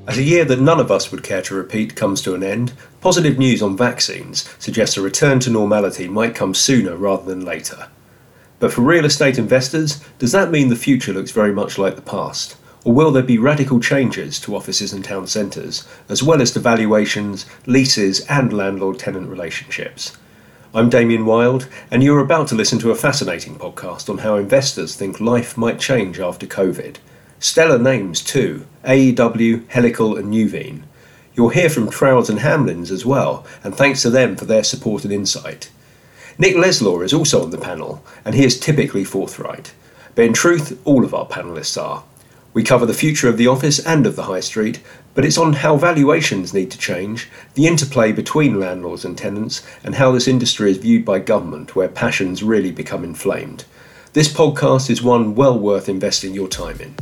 As a year that none of us would care to repeat comes to an end, positive news on vaccines suggests a return to normality might come sooner rather than later. But for real estate investors, does that mean the future looks very much like the past? Or will there be radical changes to offices and town centres, as well as to valuations, leases and landlord-tenant relationships? I'm Damien Wild, and you're about to listen to a fascinating podcast on how investors think life might change after COVID. Stellar names too: AEW, Helical and Nuveen. You'll hear from Trowers and Hamlins as well, and thanks to them for their support and insight. Nick Leslaw is also on the panel, and he is typically forthright. But in truth, all of our panellists are. We cover the future of the office and of the high street, but it's on how valuations need to change, the interplay between landlords and tenants, and how this industry is viewed by government, where passions really become inflamed. This podcast is one well worth investing your time in.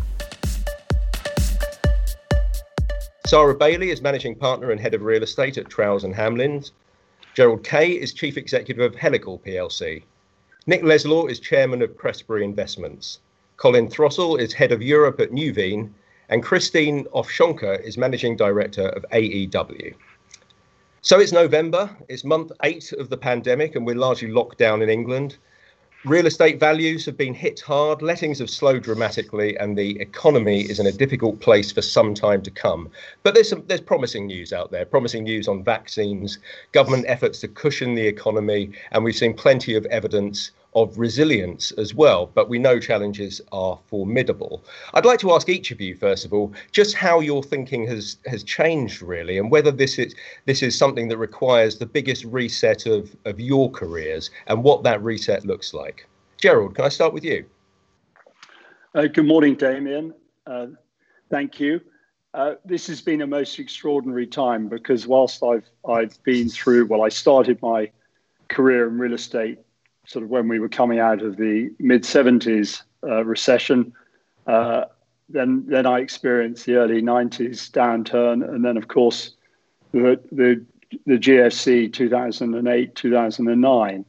Sarah Bailey is Managing Partner and Head of Real Estate at Trowers and Hamlins. Gerald Kay is Chief Executive of Helical plc. Nick Leslaw is Chairman of Prestbury Investments. Colin Throssell is Head of Europe at Nuveen. And Christine Ofshonka is Managing Director of AEW. So it's November, it's month 8 of the pandemic, and we're largely locked down in England. Real estate values have been hit hard, lettings have slowed dramatically, and the economy is in a difficult place for some time to come. But there's promising news out there, promising news on vaccines, government efforts to cushion the economy, and we've seen plenty of evidence of resilience as well, but we know challenges are formidable. I'd like to ask each of you, first of all, just how your thinking has changed really, and whether this is something that requires the biggest reset of your careers and what that reset looks like. Gerald, can I start with you? Good morning, Damien. Thank you. This has been a most extraordinary time because whilst I've been through, I started my career in real estate sort of when we were coming out of the mid-70s recession. Then I experienced the early 90s downturn, and then of course the GFC 2008, 2009.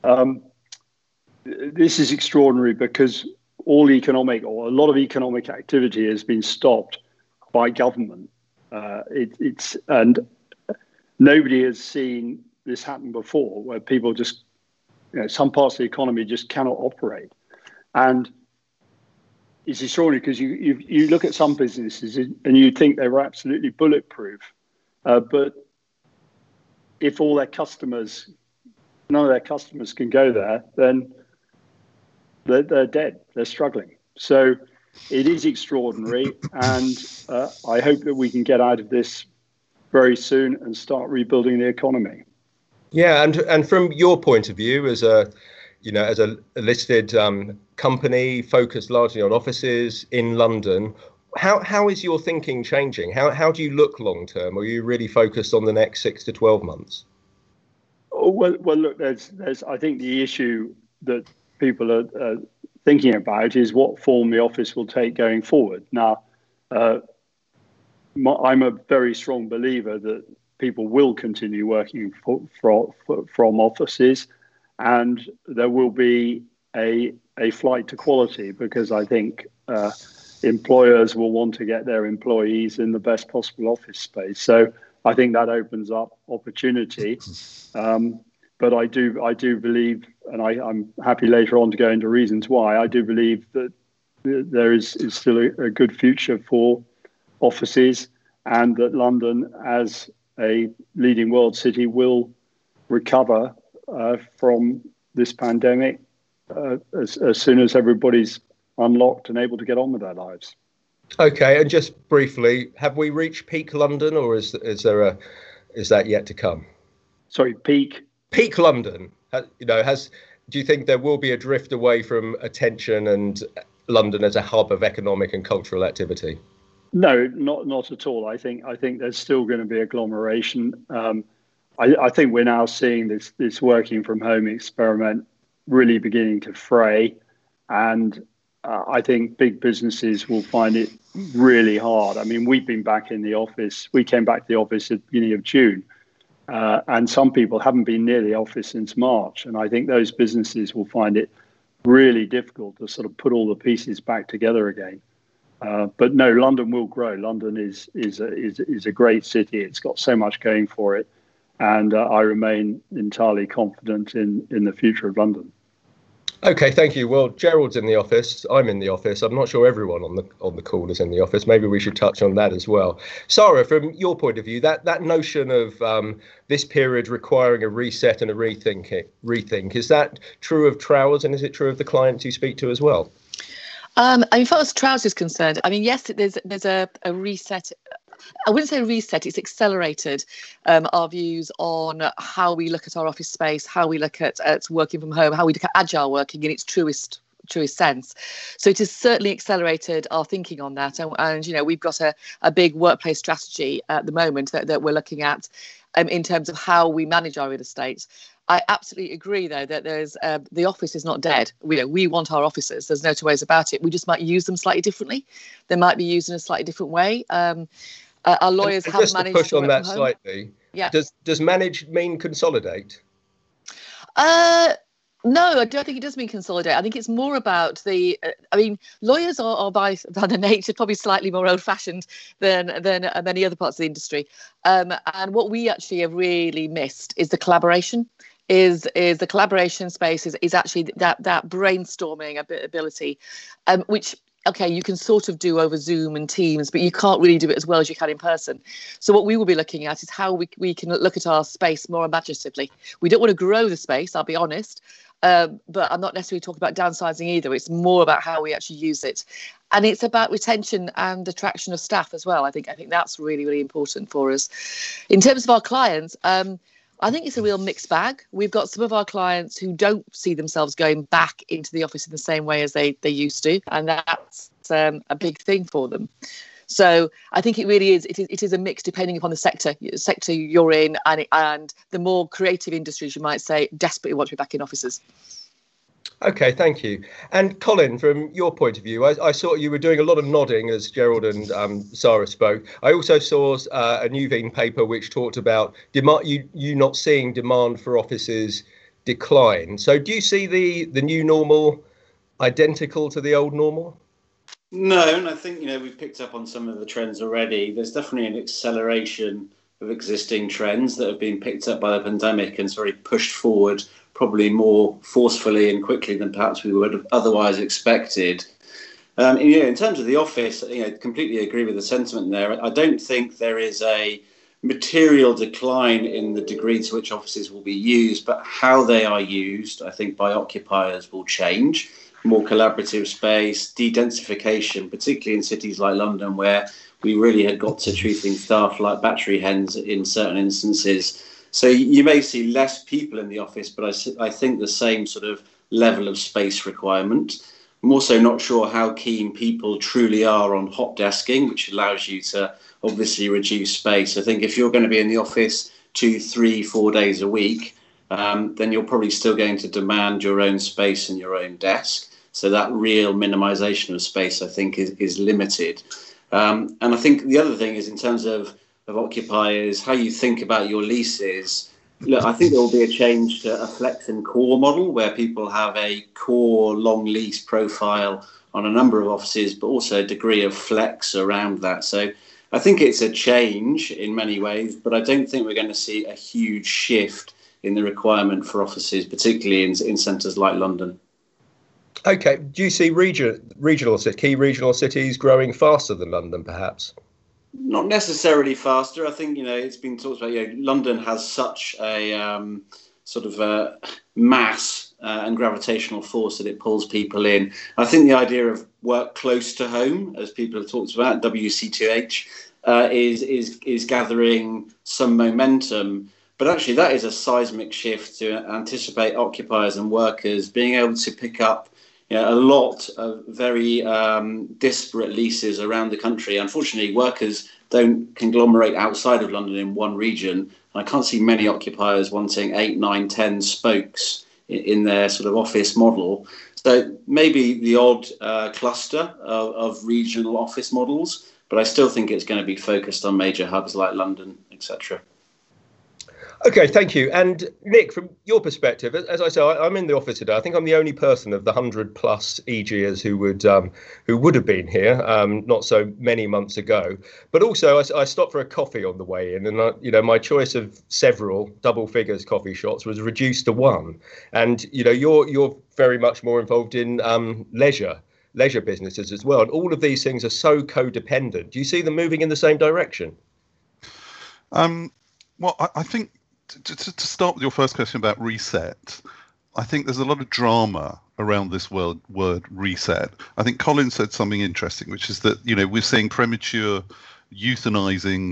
This is extraordinary because a lot of economic activity has been stopped by government. And nobody has seen this happen before, where people just, some parts of the economy just cannot operate. And it's extraordinary because you look at some businesses and you think they were absolutely bulletproof. But if none of their customers can go there, then they're dead, they're struggling. So it is extraordinary. And I hope that we can get out of this very soon and start rebuilding the economy. Yeah, and from your point of view, as a listed company focused largely on offices in London, how is your thinking changing? How do you look long term? Are you really focused on the next 6 to 12 months? Oh, well, look, there's I think the issue that people are thinking about is what form the office will take going forward. Now, I'm a very strong believer that people will continue working from offices, and there will be a flight to quality because I think employers will want to get their employees in the best possible office space. So I think that opens up opportunity. But I do believe, and I'm happy later on to go into reasons why, I do believe that there is still a good future for offices, and that London, as a leading world city, will recover from this pandemic as soon as everybody's unlocked and able to get on with their lives. Okay, and just briefly, have we reached peak London, or is that yet to come? Sorry, peak London. Do you think there will be a drift away from attention and London as a hub of economic and cultural activity? No, not at all. I think there's still going to be agglomeration. I think we're now seeing this working from home experiment really beginning to fray, and I think big businesses will find it really hard. I mean, we've been back in the office. We came back to the office at the beginning of June, and some people haven't been near the office since March. And I think those businesses will find it really difficult to sort of put all the pieces back together again. But no, London will grow. London is a great city. It's got so much going for it, and I remain entirely confident in the future of London. Okay, thank you. Well, Gerald's in the office. I'm in the office. I'm not sure everyone on the call is in the office. Maybe we should touch on that as well. Sarah, from your point of view, that notion of this period requiring a reset and a rethink, is that true of Trowers, and is it true of the clients you speak to as well? As far as Trowers is concerned, yes, there's a reset. I wouldn't say reset, it's accelerated our views on how we look at our office space, how we look at working from home, how we look at agile working in its truest sense. So it has certainly accelerated our thinking on that. And we've got a big workplace strategy at the moment that we're looking at in terms of how we manage our real estate. I absolutely agree, though, that there's the office is not dead. We want our offices. There's no two ways about it. We just might use them slightly differently. They might be used in a slightly different way. Our lawyers have just managed to push to on that home. slightly. Yeah. Does manage mean consolidate? No, I don't think it does mean consolidate. I think it's more about lawyers are by their nature probably slightly more old-fashioned than many other parts of the industry. And what we actually have really missed is the collaboration. Is the collaboration space is actually that brainstorming ability, which. Okay, you can sort of do over Zoom and Teams, but you can't really do it as well as you can in person. So what we will be looking at is how we can look at our space more imaginatively. We don't want to grow the space, I'll be honest, but I'm not necessarily talking about downsizing either. It's more about how we actually use it. And it's about retention and attraction of staff as well. I think that's really, really important for us. In terms of our clients, I think it's a real mixed bag. We've got some of our clients who don't see themselves going back into the office in the same way as they used to, and that's a big thing for them. So I think it really is. It is a mix depending upon the sector you're in, and the more creative industries, you might say, desperately want to be back in offices. Okay, thank you. And Colin, from your point of view, I saw you were doing a lot of nodding as Gerald and Sarah spoke. I also saw a Nuveen paper which talked about you not seeing demand for offices decline. So do you see the new normal identical to the old normal? No, and I think, we've picked up on some of the trends already. There's definitely an acceleration of existing trends that have been picked up by the pandemic and sort of pushed forward probably more forcefully and quickly than perhaps we would have otherwise expected. In terms of the office, completely agree with the sentiment there. I don't think there is a material decline in the degree to which offices will be used, but how they are used, I think, by occupiers will change. More collaborative space, de-densification, particularly in cities like London, where we really had got to treating staff like battery hens in certain instances. So you may see less people in the office, but I think the same sort of level of space requirement. I'm also not sure how keen people truly are on hot desking, which allows you to obviously reduce space. I think if you're going to be in the office 2, 3, 4 days a week, then you're probably still going to demand your own space and your own desk. So that real minimization of space, I think, is limited. And I think the other thing is in terms of occupiers, how you think about your leases. Look, I think there will be a change to a flex and core model where people have a core long lease profile on a number of offices, but also a degree of flex around that. So I think it's a change in many ways, but I don't think we're going to see a huge shift in the requirement for offices, particularly in centres like London. Okay, do you see key regional cities growing faster than London, perhaps? Not necessarily faster. I think, it's been talked about, London has such a sort of a mass and gravitational force that it pulls people in. I think the idea of work close to home, as people have talked about, WC2H, is gathering some momentum. But actually, that is a seismic shift to anticipate occupiers and workers being able to pick up a lot of very disparate leases around the country. Unfortunately, workers don't conglomerate outside of London in one region. I can't see many occupiers wanting 8, 9, 10 spokes in their sort of office model. So maybe the odd cluster of regional office models, but I still think it's going to be focused on major hubs like London, etc. Okay, thank you. And Nick, from your perspective, as I say, I'm in the office today. I think I'm the only person of the 100+ EGers who would have been here not so many months ago. But also, I stopped for a coffee on the way in, and my choice of several double figures coffee shops was reduced to one. And you're very much more involved in leisure businesses as well. And all of these things are so codependent. Do you see them moving in the same direction? Well, I think to start with your first question about reset, I think there's a lot of drama around this word reset. I think Colin said something interesting, which is that we're seeing premature euthanization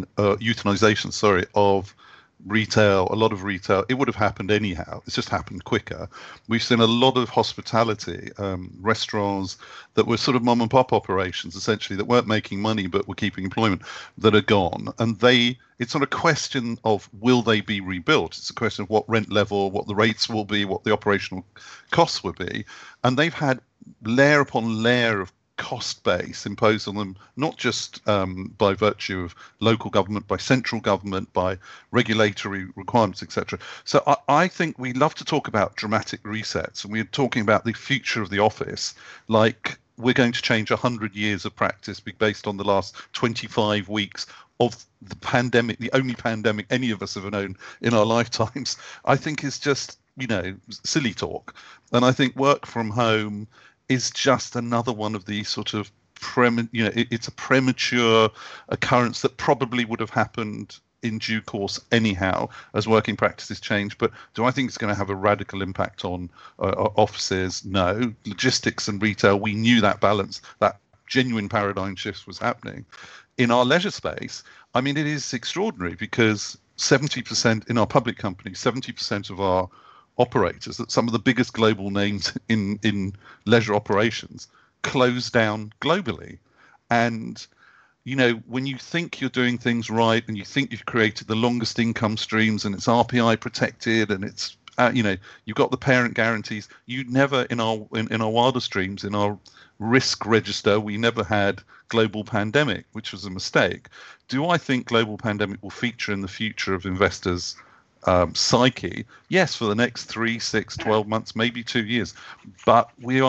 of retail, a lot of retail. It would have happened anyhow. It's just happened quicker. We've seen a lot of hospitality, restaurants that were sort of mom and pop operations, essentially, that weren't making money but were keeping employment, that are gone. And it's not a question of will they be rebuilt. It's a question of what rent level, what the rates will be, what the operational costs will be. And they've had layer upon layer of cost base imposed on them, not just by virtue of local government, by central government, by regulatory requirements, etc. So I think we love to talk about dramatic resets, and we're talking about the future of the office like we're going to change 100 years of practice based on the last 25 weeks of the pandemic, the only pandemic any of us have known in our lifetimes. I think is just silly talk. And I think work from home is just another one of these sort of it's a premature occurrence that probably would have happened in due course anyhow as working practices change. But do I think it's going to have a radical impact on offices? No. Logistics and retail, we knew that balance, that genuine paradigm shift was happening. In our leisure space, I mean, it is extraordinary because 70% in our public companies, 70% of our operators, that some of the biggest global names in leisure operations, close down globally. And when you think you're doing things right and you think you've created the longest income streams and it's RPI protected and it's you've got the parent guarantees, you never in our wildest dreams, in our risk register, we never had global pandemic, which was a mistake. Do I think global pandemic will feature in the future of investors' psyche? Yes, for the next 3, 6, 12 months, maybe 2 years. But we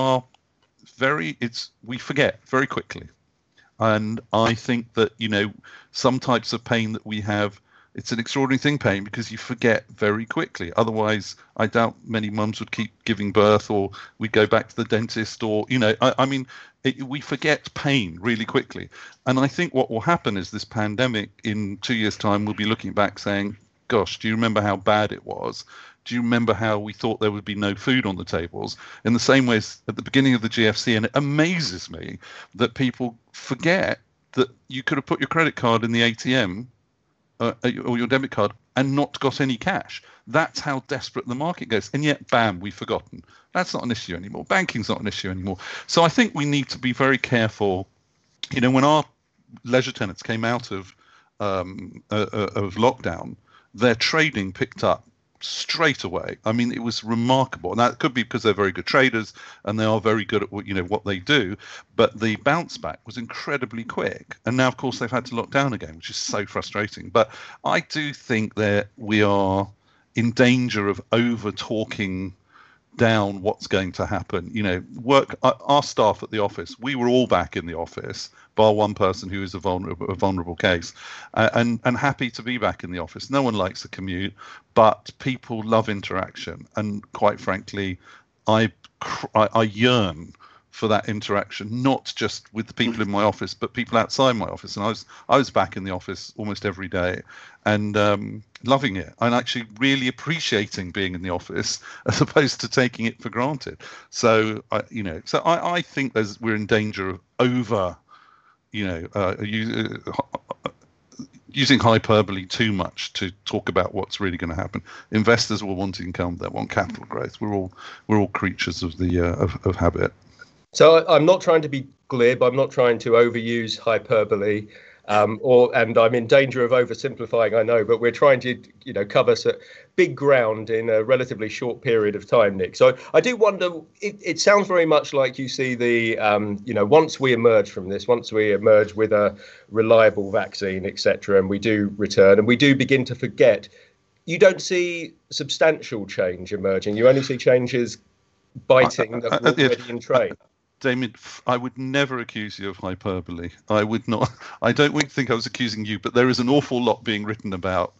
forget very quickly. And I think that, some types of pain that we have, it's an extraordinary thing, pain, because you forget very quickly. Otherwise, I doubt many mums would keep giving birth, or we'd go back to the dentist, or, we forget pain really quickly. And I think what will happen is this pandemic in 2 years' time, we'll be looking back saying, gosh, do you remember how bad it was? Do you remember how we thought there would be no food on the tables? In the same way as at the beginning of the GFC, and it amazes me that people forget that you could have put your credit card in the ATM or your debit card and not got any cash. That's how desperate the market goes. And yet, bam, we've forgotten. That's not an issue anymore. Banking's not an issue anymore. So I think we need to be very careful. When our leisure tenants came out of lockdown, their trading picked up straight away. I mean, it was remarkable. And that could be because they're very good traders and they are very good at what they do. But the bounce back was incredibly quick. And now, of course, they've had to lock down again, which is so frustrating. But I do think that we are in danger of over talking down what's going to happen. Our staff at the office, we were all back in the office, bar one person who is a vulnerable case, and happy to be back in the office. No one likes the commute, but people love interaction, and quite frankly, I yearn for that interaction, not just with the people in my office, but people outside my office. And I was back in the office almost every day, and loving it, and actually really appreciating being in the office as opposed to taking it for granted. So I think we're in danger of over, using hyperbole too much to talk about what's really going to happen. Investors will want income; they want capital growth. We're all creatures of the of habit. So I'm not trying to be glib. I'm not trying to overuse hyperbole, and I'm in danger of oversimplifying, I know, but we're trying to, cover big ground in a relatively short period of time, Nick. So I do wonder, it sounds very much like you see the, once we emerge from this, once we emerge with a reliable vaccine, etc., and we do return and we do begin to forget, you don't see substantial change emerging. You only see changes biting that were already in train. Damien, I would never accuse you of hyperbole. I would not. I don't think I was accusing you, but there is an awful lot being written about,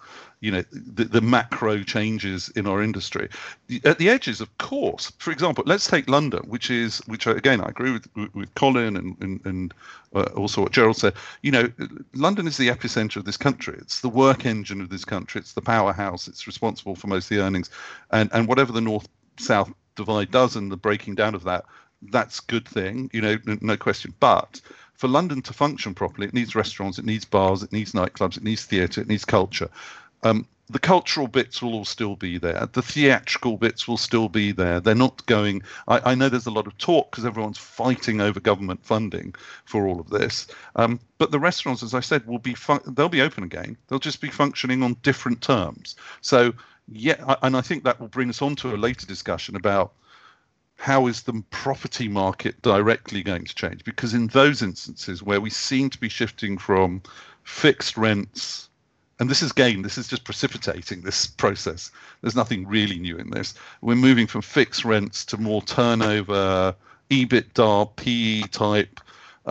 the macro changes in our industry. At the edges, of course. For example, let's take London, which again, I agree with Colin and also what Gerald said. London is the epicenter of this country. It's the work engine of this country. It's the powerhouse. It's responsible for most of the earnings. And whatever the north-south divide does and the breaking down of that, that's a good thing, no question. But for London to function properly, it needs restaurants, it needs bars, it needs nightclubs, it needs theatre, it needs culture. The cultural bits will all still be there. The theatrical bits will still be there. They're not going. I know there's a lot of talk because everyone's fighting over government funding for all of this. But the restaurants, as I said, they'll be open again. They'll just be functioning on different terms. So and I think that will bring us on to a later discussion about how is the property market directly going to change? Because in those instances where we seem to be shifting from fixed rents, and this is just precipitating this process. There's nothing really new in this. We're moving from fixed rents to more turnover, EBITDA, PE type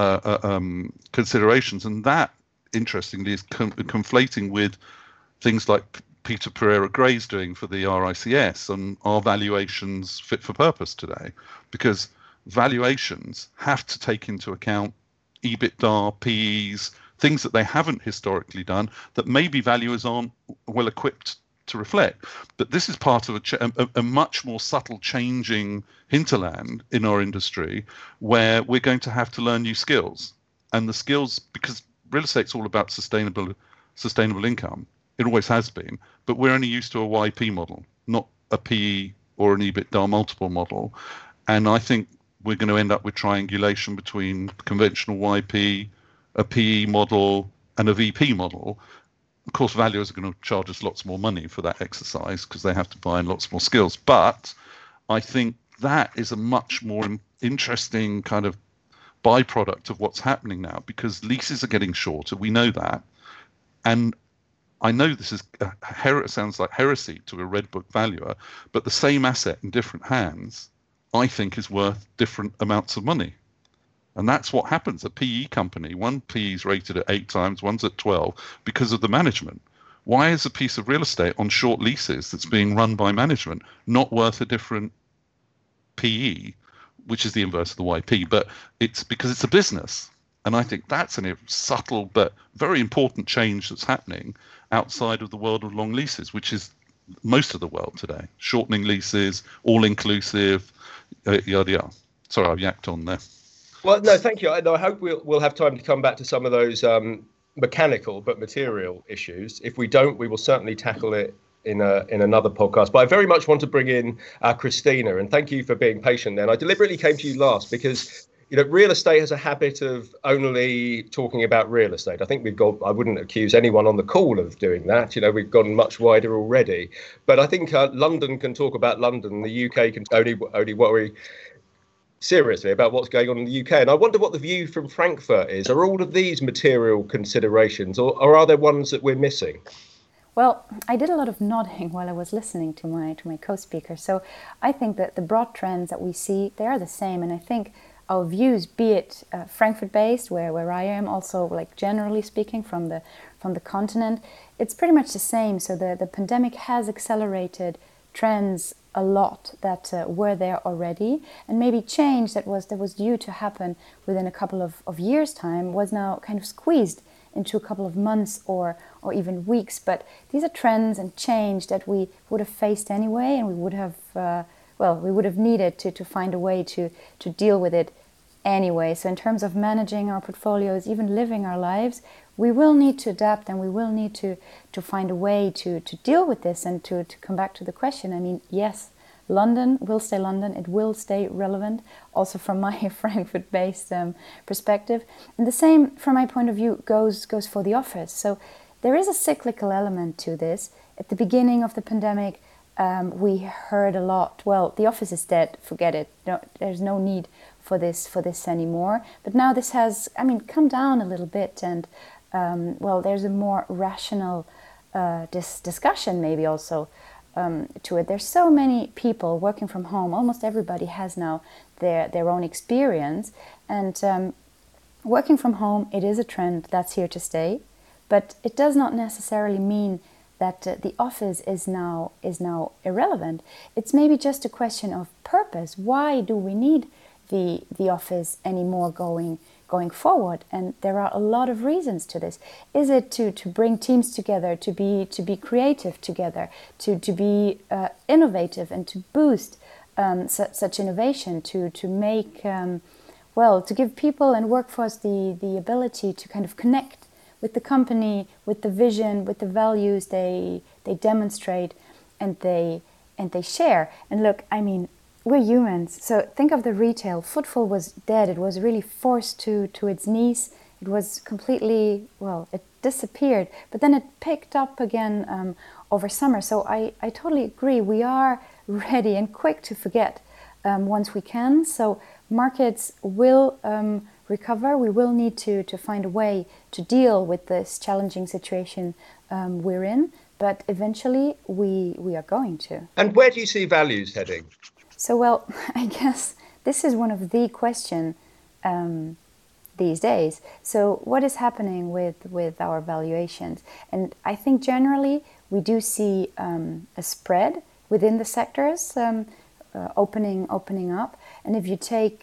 considerations. And that, interestingly, is conflating with things like Peter Pereira Gray's doing for the RICS and are valuations fit for purpose today? Because valuations have to take into account EBITDA, PEs, things that they haven't historically done that maybe valuers aren't well equipped to reflect. But this is part of a much more subtle changing hinterland in our industry where we're going to have to learn new skills. And the skills, because real estate's all about sustainable income. It always has been, but we're only used to a YP model, not a PE or an EBITDA multiple model. And I think we're going to end up with triangulation between conventional YP, a PE model, and a VP model. Of course, valuers are going to charge us lots more money for that exercise because they have to buy in lots more skills. But I think that is a much more interesting kind of byproduct of what's happening now, because leases are getting shorter. We know that. And I know this is sounds like heresy to a Red Book valuer, but the same asset in different hands, I think, is worth different amounts of money. And that's what happens. A PE company, one PE is rated at 8 times, one's at 12 because of the management. Why is a piece of real estate on short leases that's being run by management not worth a different PE, which is the inverse of the YP? But it's because it's a business. And I think that's a subtle but very important change that's happening outside of the world of long leases, which is most of the world today. Shortening leases, all-inclusive, yada yada. Sorry, I've yacked on there. Well, no, thank you. I hope we'll have time to come back to some of those mechanical but material issues. If we don't, we will certainly tackle it in another podcast. But I very much want to bring in Christina, and thank you for being patient there. And I deliberately came to you last because real estate has a habit of only talking about real estate. I think I wouldn't accuse anyone on the call of doing that. We've gone much wider already. But I think London can talk about London. The UK can only worry seriously about what's going on in the UK. And I wonder what the view from Frankfurt is. Are all of these material considerations, or are there ones that we're missing? Well, I did a lot of nodding while I was listening to my co-speaker. So I think that the broad trends that we see, they are the same. And I think our views, be it Frankfurt-based, where I am, also like generally speaking from the continent, it's pretty much the same. So the pandemic has accelerated trends a lot that were there already, and maybe change that was due to happen within a couple of years' time was now kind of squeezed into a couple of months or even weeks. But these are trends and change that we would have faced anyway, and we would have needed to find a way to deal with it anyway. So in terms of managing our portfolios, even living our lives, we will need to adapt, and we will need to find a way to deal with this. And to come back to the question, I mean, yes, London will stay London. It will stay relevant, also from my Frankfurt-based perspective. And the same, from my point of view, goes for the office. So there is a cyclical element to this. At the beginning of the pandemic, we heard a lot, well, the office is dead, forget it. No, there's no need for this anymore. But now this has, come down a little bit, and there's a more rational this discussion maybe also to it. There's so many people working from home. Almost everybody has now their own experience, and working from home, it is a trend that's here to stay, but it does not necessarily mean that the office is now irrelevant. It's maybe just a question of purpose. Why do we need the office anymore going forward? And there are a lot of reasons to this. Is it to bring teams together, to be creative together, to be innovative and to boost such innovation, to make to give people and workforce the ability to kind of connect with the company, with the vision, with the values they demonstrate and they share. And look, I mean, we're humans, so think of the retail. Footfall was dead. It was really forced to its knees. It was completely, it disappeared. But then it picked up again over summer. So I totally agree. We are ready and quick to forget once we can. So markets will recover. We will need to find a way to deal with this challenging situation we're in. But eventually we are going to. And where do you see values heading? So, I guess this is one of the questions these days. So what is happening with our valuations? And I think generally we do see a spread within the sectors opening up. And if you take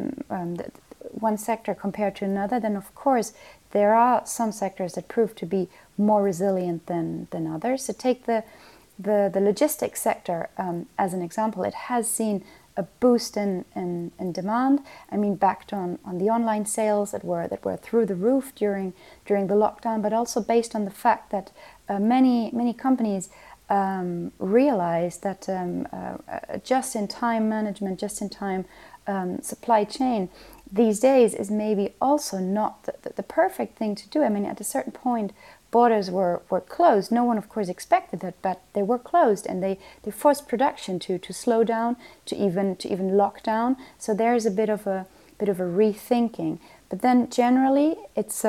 one sector compared to another, then of course there are some sectors that prove to be more resilient than others. So take the logistics sector as an example. It has seen a boost in demand. I mean, backed on the online sales that were through the roof during the lockdown, but also based on the fact that many companies realized that just-in-time management, just-in-time supply chain these days is maybe also not the perfect thing to do. I mean, at a certain point, borders were closed. No one, of course, expected that, but they were closed, and they forced production to slow down, to even lock down. So there is a bit of a rethinking. But then generally, it's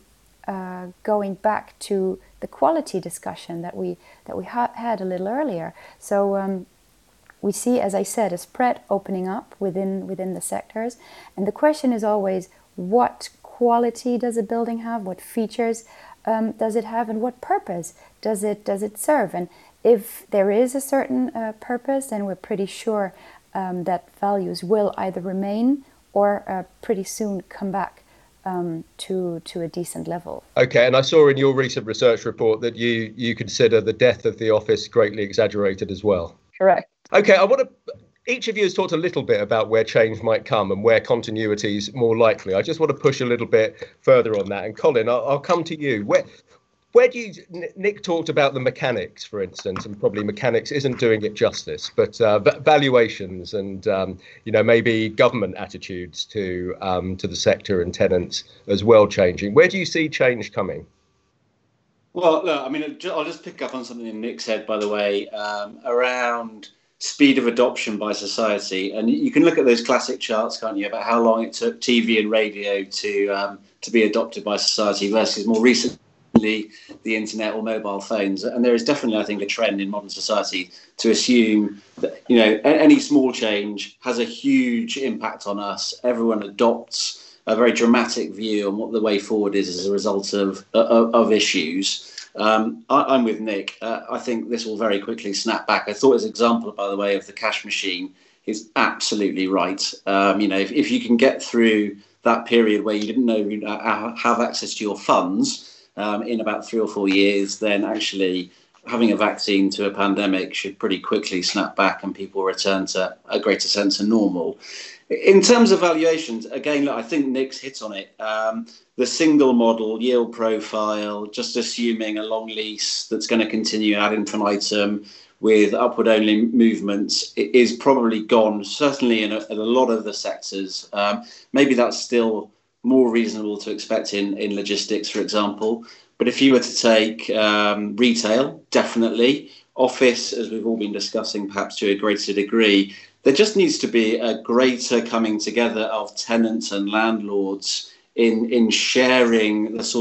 going back to the quality discussion that we had a little earlier. So we see, as I said, a spread opening up within the sectors, and the question is always, what quality does a building have? What features does it have, and what purpose does it serve? And if there is a certain purpose, then we're pretty sure that values will either remain or pretty soon come back to a decent level. Okay, and I saw in your recent research report that you consider the death of the office greatly exaggerated as well. Correct. Okay, each of you has talked a little bit about where change might come and where continuity is more likely. I just want to push a little bit further on that. And Colin, I'll come to you. Where do you? Nick talked about the mechanics, for instance, and probably mechanics isn't doing it justice, but valuations and maybe government attitudes to the sector and tenants as well changing. Where do you see change coming? Well, look, I mean, I'll just pick up on something Nick said, by the way, around speed of adoption by society. And you can look at those classic charts, can't you, about how long it took TV and radio to be adopted by society versus more recently the internet or mobile phones. And there is definitely, I think, a trend in modern society to assume that, any small change has a huge impact on us. Everyone adopts a very dramatic view on what the way forward is as a result of issues. I'm with Nick. I think this will very quickly snap back. I thought his example, by the way, of the cash machine is absolutely right. If you can get through that period where you didn't know have access to your funds in about 3 or 4 years, then actually having a vaccine to a pandemic should pretty quickly snap back and people return to a greater sense of normal. In terms of valuations, again, look, I think Nick's hit on it. The single model yield profile, just assuming a long lease that's going to continue ad infinitum with upward only movements, is probably gone, certainly in a lot of the sectors. Maybe that's still more reasonable to expect in logistics, for example. But if you were to take retail, definitely. Office, as we've all been discussing, perhaps to a greater degree, there just needs to be a greater coming together of tenants and landlords in sharing the sort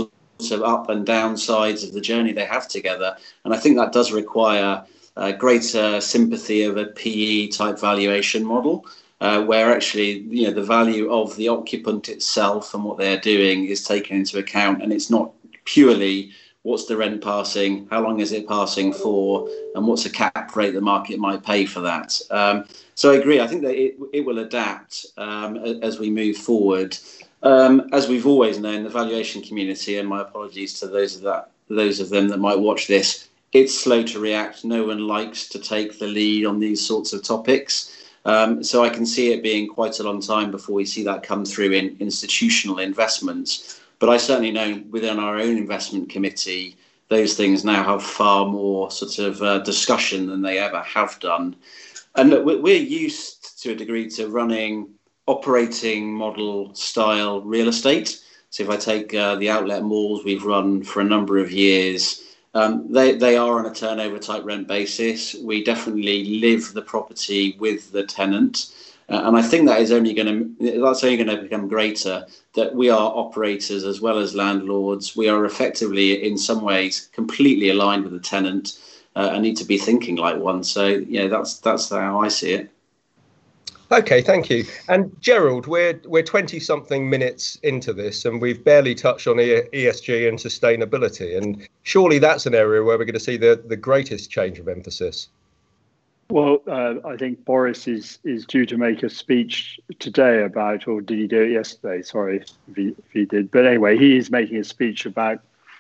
of up and down sides of the journey they have together. And I think that does require greater sympathy of a PE type valuation model, where actually, the value of the occupant itself and what they're doing is taken into account, and it's not purely what's the rent passing, how long is it passing for, and what's a cap rate the market might pay for that. So I agree. I think that it will adapt as we move forward. As we've always known, the valuation community, and my apologies to those of them that might watch this, it's slow to react. No one likes to take the lead on these sorts of topics. So I can see it being quite a long time before we see that come through in institutional investments. But I certainly know within our own investment committee, those things now have far more sort of discussion than they ever have done. And look, we're used to a degree to running operating model style real estate. So if I take the outlet malls we've run for a number of years, they are on a turnover type rent basis. We definitely live the property with the tenant. And I think that's only going to become greater, that we are operators as well as landlords. We are effectively, in some ways, completely aligned with the tenant and need to be thinking like one. So, that's how I see it. Okay, thank you. And Gerald, we're 20-something minutes into this, and we've barely touched on ESG and sustainability. And surely that's an area where we're going to see the greatest change of emphasis. Well, I think Boris is due to make a speech today about, or did he do it yesterday? Sorry if he did. But anyway, he is making a speech about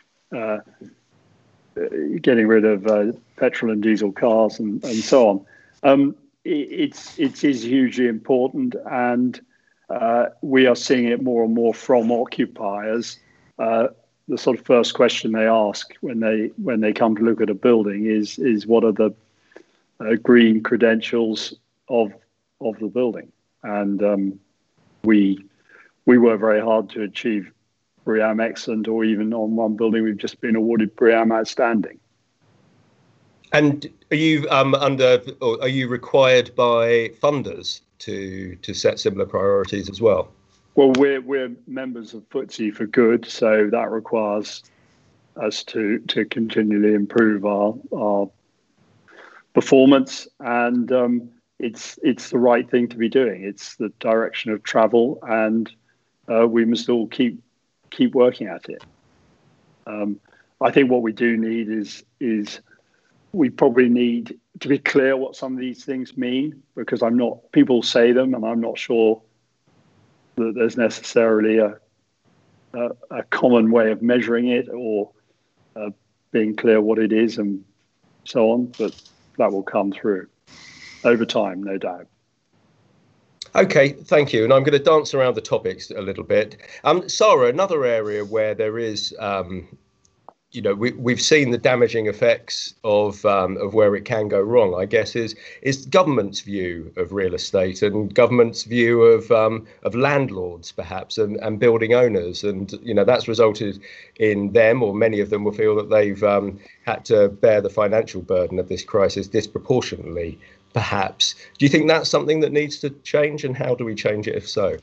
getting rid of petrol and diesel cars and so on. It is hugely important, and we are seeing it more and more from occupiers. The sort of first question they ask when they come to look at a building is what are the green credentials of the building, and we work very hard to achieve BREEAM Excellent, or even on one building we've just been awarded BREEAM Outstanding. And are you are you required by funders to set similar priorities as well? Well, we're members of FTSE for Good, so that requires us to continually improve our performance, and it's the right thing to be doing. It's the direction of travel, and we must all keep working at it. I think what we do need is we probably need to be clear what some of these things mean, because people say them, and I'm not sure that there's necessarily a common way of measuring it or being clear what it is and so on, but that will come through over time, no doubt. Okay, thank you. And I'm going to dance around the topics a little bit. Sarah, another area where there is, we've seen the damaging effects of where it can go wrong, I guess, is government's view of real estate and government's view of landlords, perhaps, and building owners. And, that's resulted in them, or many of them will feel that they've had to bear the financial burden of this crisis disproportionately, perhaps. Do you think that's something that needs to change, and how do we change it if so?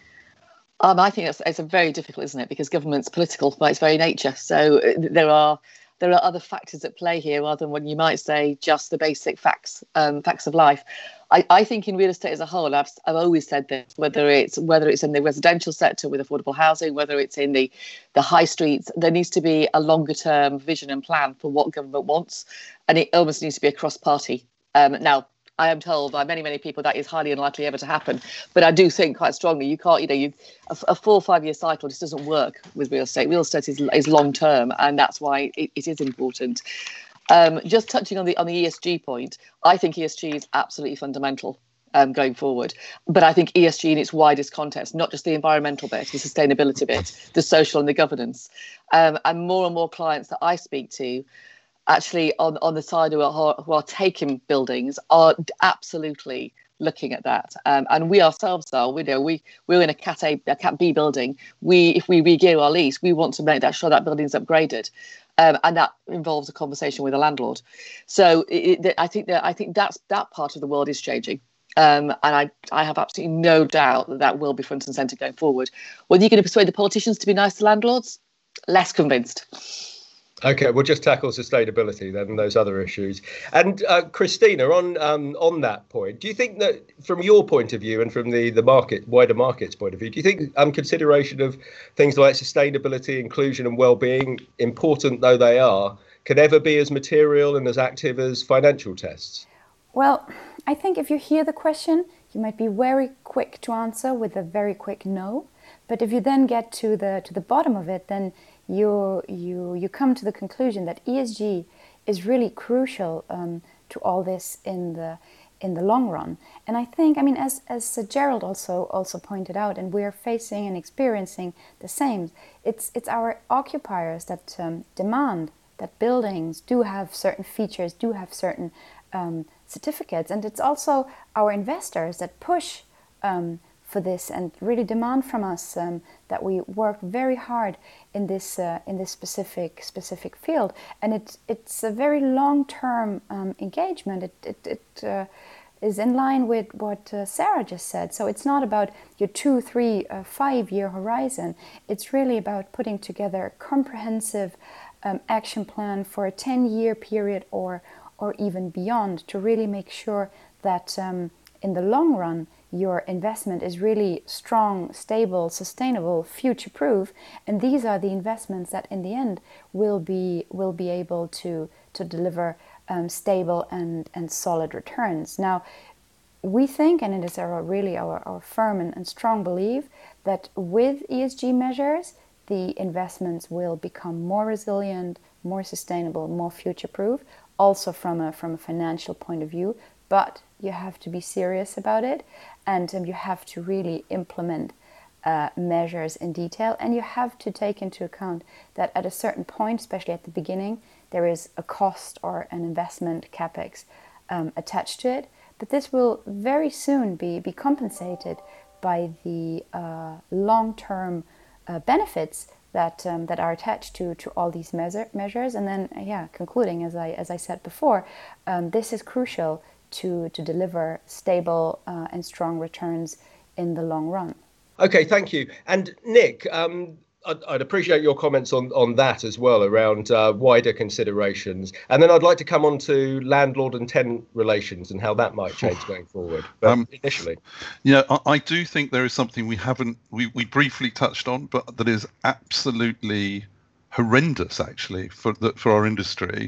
I think it's a very difficult, isn't it? Because government's political by its very nature. So there are other factors at play here, rather than what you might say just the basic facts of life. I think in real estate as a whole, I've always said this, whether it's in the residential sector with affordable housing, whether it's in the high streets, there needs to be a longer term vision and plan for what government wants, and it almost needs to be a cross party. Now, I am told by many, many people that is highly unlikely ever to happen. But I do think quite strongly you can't, a 4 or 5 year cycle just doesn't work with real estate. Real estate is long term, and that's why it is important. Just touching on the ESG point, I think ESG is absolutely fundamental going forward. But I think ESG in its widest context, not just the environmental bit, the sustainability bit, the social and the governance. And more clients that I speak to, actually on the side who are taking buildings, are absolutely looking at that, and we ourselves are. We're in a Cat A, a Cat B building. If we regear our lease, we want to make sure that building's upgraded, and that involves a conversation with a landlord. So I think that part of the world is changing, and I have absolutely no doubt that will be front and centre going forward. Whether you're going to persuade the politicians to be nice to landlords, Less convinced. Okay, we'll just tackle sustainability then and those other issues. And Christina, on that point, do you think that from your point of view and from the wider market's point of view, do you think consideration of things like sustainability, inclusion and well-being, important though they are, can ever be as material and as active as financial tests? Well, I think if you hear the question, you might be very quick to answer with a very quick no. But if you then get to the bottom of it, then you come to the conclusion that ESG is really crucial to all this in the long run. And I think, as Gerald also pointed out, and we're facing and experiencing the same. It's our occupiers that demand that buildings do have certain features, do have certain certificates, and it's also our investors that push for this and really demand from us that we work very hard in this specific field. And it's a very long-term engagement. It is in line with what Sarah just said. So it's not about your 2, 3, 5-year horizon. It's really about putting together a comprehensive action plan for a 10-year period or even beyond, to really make sure that in the long run your investment is really strong, stable, sustainable, future-proof, and these are the investments that in the end will be able to deliver stable and solid returns. Now, we think, and it is our firm and strong belief, that with ESG measures, the investments will become more resilient, more sustainable, more future-proof, also from a financial point of view. But you have to be serious about it, and you have to really implement measures in detail, and you have to take into account that at a certain point, especially at the beginning, there is a cost or an investment capex attached to it, but this will very soon be compensated by the long-term benefits that are attached to all these measures. And then, concluding, as I said before, this is crucial to deliver stable and strong returns in the long run. Okay, thank you. And Nick, I'd appreciate your comments on that as well, around wider considerations. And then I'd like to come on to landlord and tenant relations and how that might change going forward. But initially, I do think there is something we briefly touched on, but that is absolutely horrendous, actually, for our industry,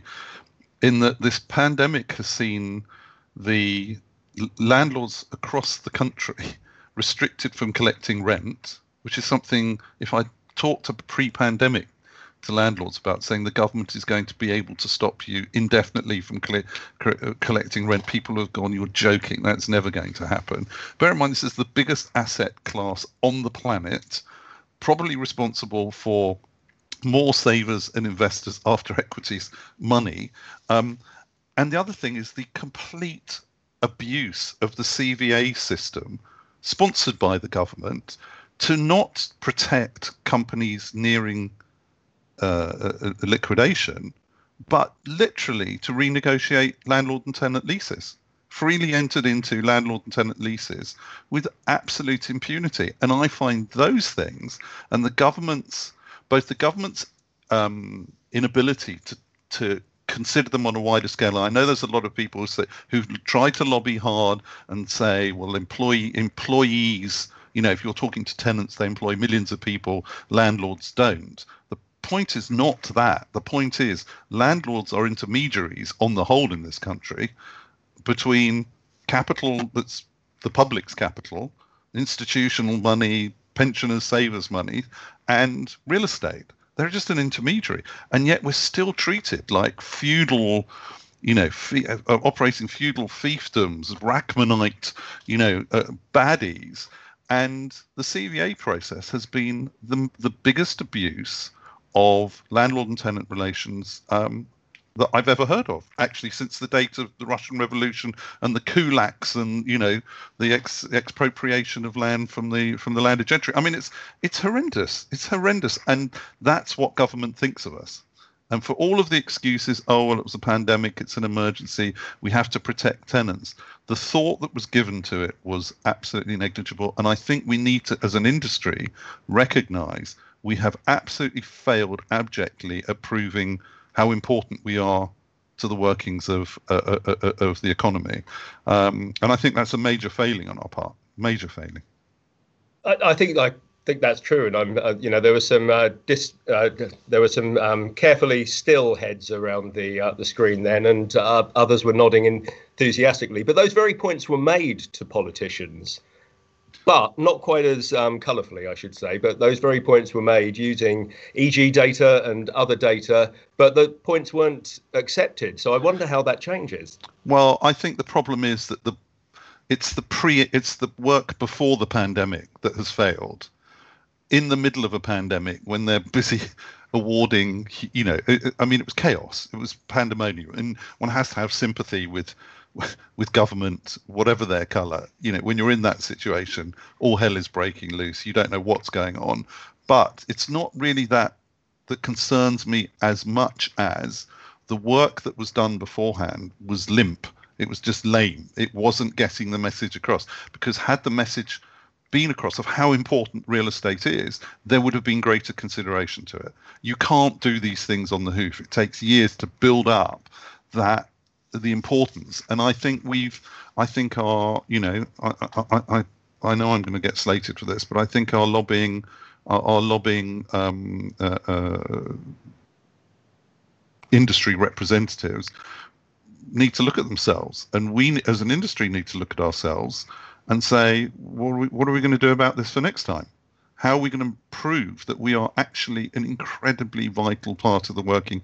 in that this pandemic has seen the landlords across the country restricted from collecting rent, which is something, if I talked to pre-pandemic to landlords about, saying the government is going to be able to stop you indefinitely from collecting rent, people have gone, you're joking, that's never going to happen. Bear in mind, this is the biggest asset class on the planet, probably responsible for more savers and investors after equities money. And the other thing is the complete abuse of the CVA system, sponsored by the government, to not protect companies nearing liquidation, but literally to renegotiate landlord and tenant leases. Freely entered into landlord and tenant leases with absolute impunity. And I find those things, and both the government's inability to consider them on a wider scale. I know there's a lot of people who've tried to lobby hard and say, well, employees, if you're talking to tenants, they employ millions of people, landlords don't. The point is not that. The point is landlords are intermediaries on the whole in this country between capital that's the public's capital, institutional money, pensioners, savers' money, and real estate. They're just an intermediary. And yet we're still treated like feudal, operating feudal fiefdoms, Rachmanite, baddies. And the CVA process has been the biggest abuse of landlord and tenant relations that I've ever heard of, actually, since the date of the Russian Revolution and the kulaks and the expropriation of land from the landed gentry. I mean, it's horrendous. It's horrendous, and that's what government thinks of us. And for all of the excuses, it was a pandemic, it's an emergency, we have to protect tenants, the thought that was given to it was absolutely negligible. And I think we need to, as an industry, recognise we have absolutely failed abjectly at proving how important we are to the workings of the economy. And I think that's a major failing on our part, major failing. I think that's true, and I'm there were some carefully still heads around the screen then, and others were nodding enthusiastically. But those very points were made to politicians, but not quite as colourfully, I should say. But those very points were made using EG data and other data, but the points weren't accepted. So I wonder how that changes. Well, I think the problem is that it's the work before the pandemic that has failed. In the middle of a pandemic, when they're busy awarding, it was chaos. It was pandemonium, and one has to have sympathy with government, whatever their colour. When you're in that situation, all hell is breaking loose. You don't know what's going on. But it's not really that concerns me as much as the work that was done beforehand was limp. It was just lame. It wasn't getting the message across, because had the message been across of how important real estate is, there would have been greater consideration to it. You can't do these things on the hoof. It takes years to build up the importance. And I think I know I'm going to get slated for this, but I think our lobbying industry representatives need to look at themselves, and we as an industry need to look at ourselves and say, what are we going to do about this for next time? How are we going to prove that we are actually an incredibly vital part of the working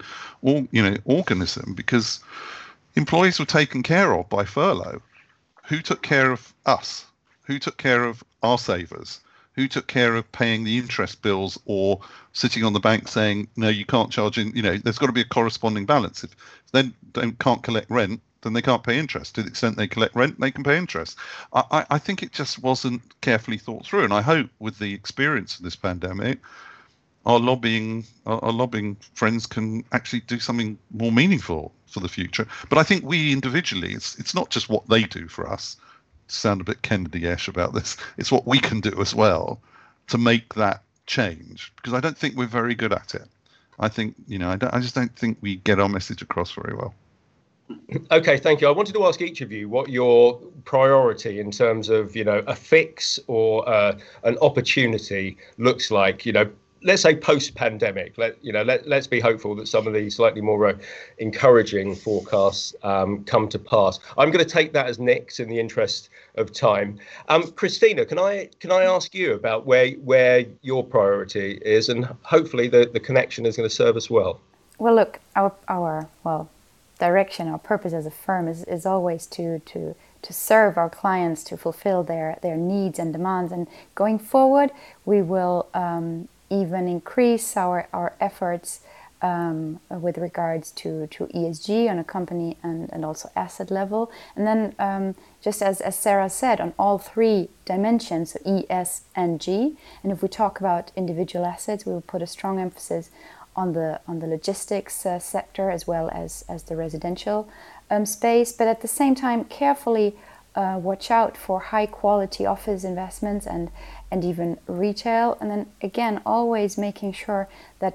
organism? Because employees were taken care of by furlough. Who took care of us? Who took care of our savers? Who took care of paying the interest bills or sitting on the bank saying, no, you can't charge in, there's got to be a corresponding balance. If they can't collect rent, then they can't pay interest. To the extent they collect rent, they can pay interest. I think it just wasn't carefully thought through. And I hope with the experience of this pandemic, our lobbying friends can actually do something more meaningful for the future. But I think we individually, it's not just what they do for us. Sound a bit Kennedy-ish about this. It's what we can do as well to make that change, because I don't think we're very good at it. I think, I just don't think we get our message across very well. Okay, thank you. I wanted to ask each of you what your priority in terms of, a fix or an opportunity looks like, let's say post-pandemic. Let's be hopeful that some of these slightly more encouraging forecasts come to pass. I'm going to take that as Nick's in the interest of time. Christina, can I ask you about where your priority is, and hopefully the connection is going to serve us well. Well, look, our direction, our purpose as a firm is always to serve our clients, to fulfill their needs and demands. And going forward, we will even increase our efforts with regards to ESG on a company and also asset level. And then just as Sarah said, on all three dimensions, so E, S, and G. And if we talk about individual assets, we will put a strong emphasis on the logistics sector as well as the residential space. But at the same time, carefully watch out for high quality office investments and even retail. And then again, always making sure that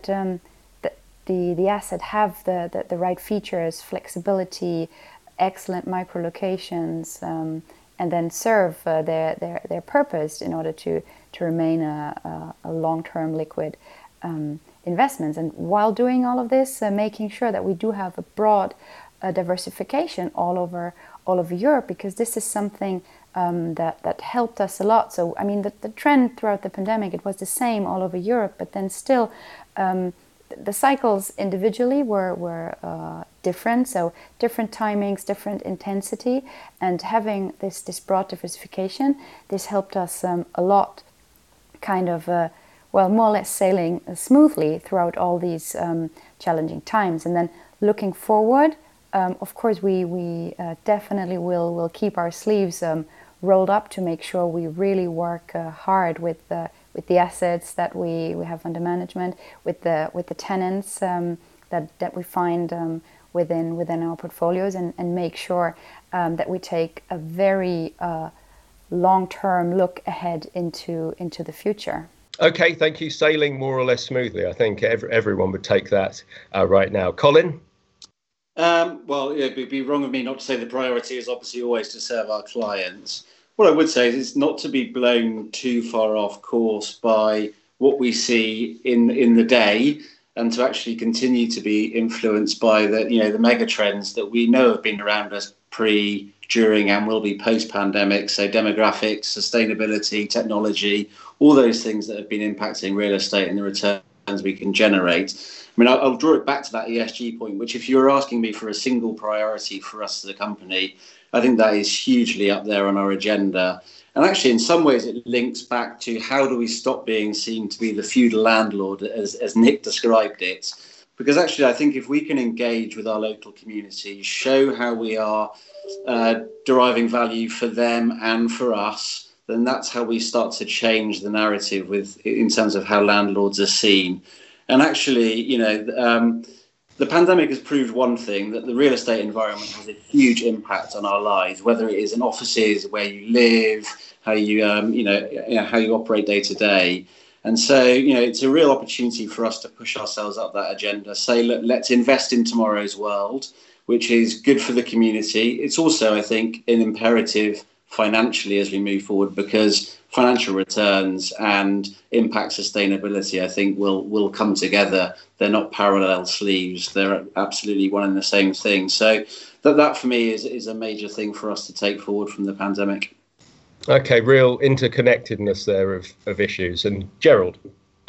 the asset have the right features, flexibility, excellent micro locations, and then serve their purpose in order to remain a long-term liquid investments. And while doing all of this, making sure that we do have a broad diversification all over Europe, because this is something that helped us a lot. So I mean, the trend throughout the pandemic, it was the same all over Europe, but then still the cycles individually were different, so different timings, different intensity, and having this broad diversification, this helped us a lot, kind of more or less sailing smoothly throughout all these challenging times. And then looking forward, of course, we definitely will keep our sleeves rolled up to make sure we really work hard with the assets that we have under management, with the tenants that we find within our portfolios, and make sure that we take a very long-term look ahead into the future. Okay, thank you. Sailing more or less smoothly. I think everyone would take that right now. Colin? Well, it'd be wrong of me not to say the priority is obviously always to serve our clients. What I would say is it's not to be blown too far off course by what we see in the day, and to actually continue to be influenced by the mega trends that we know have been around us pre, during, and will be post-pandemic. So demographics, sustainability, technology, all those things that have been impacting real estate and the returns we can generate. I mean, I'll draw it back to that ESG point, which if you were asking me for a single priority for us as a company, I think that is hugely up there on our agenda. And actually, in some ways, it links back to how do we stop being seen to be the feudal landlord, as Nick described it. Because actually, I think if we can engage with our local community, show how we are deriving value for them and for us, then that's how we start to change the narrative in terms of how landlords are seen. And actually, the pandemic has proved one thing, that the real estate environment has a huge impact on our lives, whether it is in offices, where you live, how you how you operate day to day. And so, it's a real opportunity for us to push ourselves up that agenda, say, look, let's invest in tomorrow's world, which is good for the community. It's also, I think, an imperative financially as we move forward, because financial returns and impact sustainability, I think, will come together. They're not parallel sleeves. They're absolutely one and the same thing. So that for me is a major thing for us to take forward from the pandemic. Okay, real interconnectedness there of issues. And Gerald?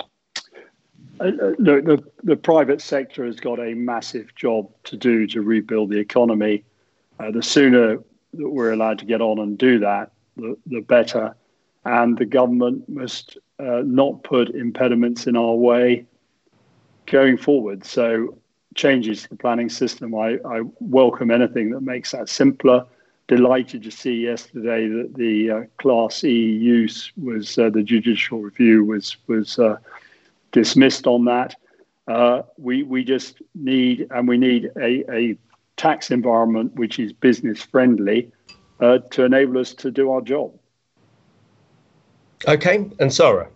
The private sector has got a massive job to do to rebuild the economy. The sooner that we're allowed to get on and do that, the better. And the government must not put impediments in our way going forward. So changes to the planning system, I welcome anything that makes that simpler. Delighted to see yesterday that the Class E use was, the judicial review was dismissed on that. We just need a tax environment which is business friendly to enable us to do our job. Okay, and Sarah?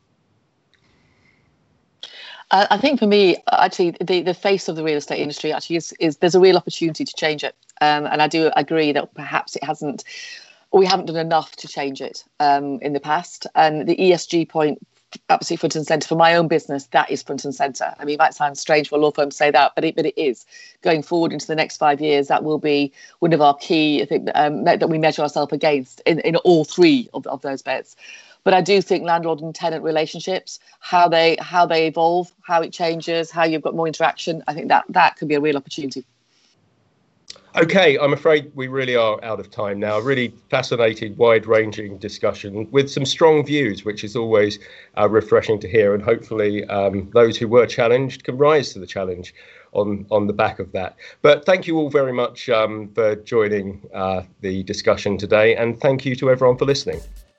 I think for me, actually, the face of the real estate industry actually is there's a real opportunity to change it. And I do agree that perhaps we haven't done enough to change it in the past. And the ESG point, absolutely front and centre for my own business, that is front and centre. I mean, it might sound strange for a law firm to say that, but it is. Going forward into the next 5 years, that will be one of our key, I think, that we measure ourselves against in all three of those bits. But I do think landlord and tenant relationships, how they evolve, how it changes, how you've got more interaction, I think that could be a real opportunity. Okay, I'm afraid we really are out of time now. A really fascinating, wide-ranging discussion with some strong views, which is always refreshing to hear. And hopefully those who were challenged can rise to the challenge on the back of that. But thank you all very much for joining the discussion today. And thank you to everyone for listening.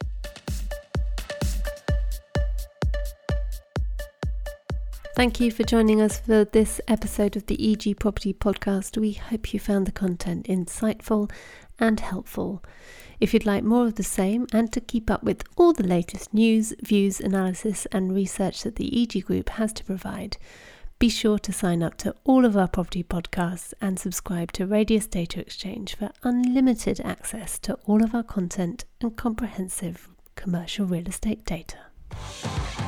Thank you for joining us for this episode of the EG Property Podcast. We hope you found the content insightful and helpful. If you'd like more of the same and to keep up with all the latest news, views, analysis and research that the EG Group has to provide, be sure to sign up to all of our property podcasts and subscribe to Radius Data Exchange for unlimited access to all of our content and comprehensive commercial real estate data.